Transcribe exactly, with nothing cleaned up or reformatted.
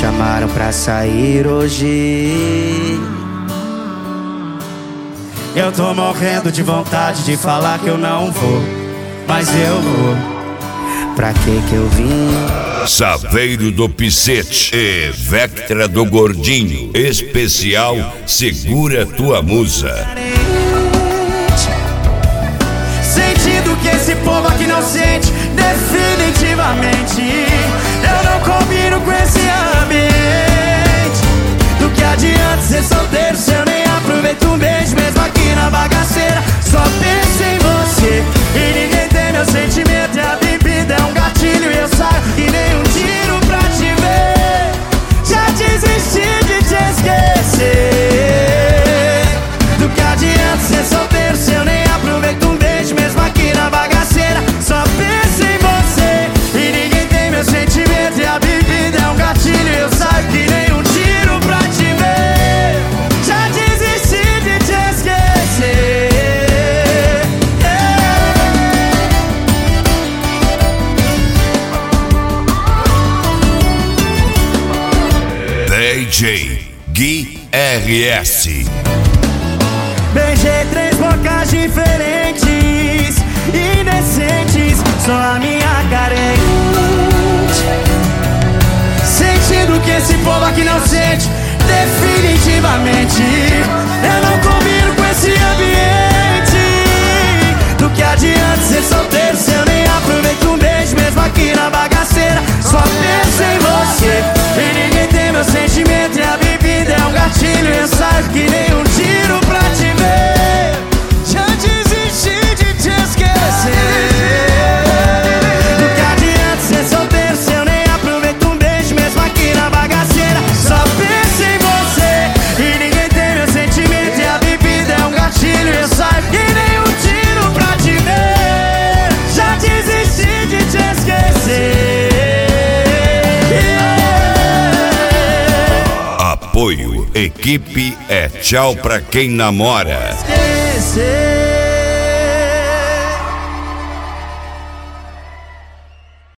chamaram pra sair hoje. Eu tô morrendo de vontade de falar que eu não vou, mas eu vou. Pra que que eu vim? Saveiro do Picete e Vectra do Gordinho. Especial Segura Tua Musa. Sentindo que esse povo aqui não sente, definitivamente. Eu não combino com esse ambiente. Do que adianta ser solteiro se eu nem aproveito um beijo, mesmo aqui na bagaceira. Só penso em você e ninguém tem meu sentimento. E a bebida é um gatilho e eu saio e nem um tiro pra te ver. Já desisti de te esquecer. Do que adianta ser solteiro se eu nem aproveito um beijo, mesmo aqui na bagaceira. Só penso em você e ninguém tem meu sentimento. E a bebida é um gatilho e eu saio que nem um tiro pra te ver. Já desisti de te esquecer. D J Gui R S. Beijei três bocas diferentes, indecentes, só a minha carente. Sentindo que esse povo aqui não sente, definitivamente. Eu não combino com esse ambiente. Do que adianta ser solteiro se eu nem aproveito um beijo, mesmo aqui na bagaceira. Só penso em você e ninguém tem meu sentimento. E a bebida é um gatilho e eu saio que nem um tiro pra te ver. Já desisti de te esquecer. Do que adianta ser solteiro se eu nem aproveito um beijo, mesmo aqui na bagaceira. Só penso em você e ninguém tem meu sentimento. E a bebida é um gatilho e eu saio que nem um tiro pra te ver. Já desisti de te esquecer. Apoio, equipe é tchau pra quem namora. Esquecer.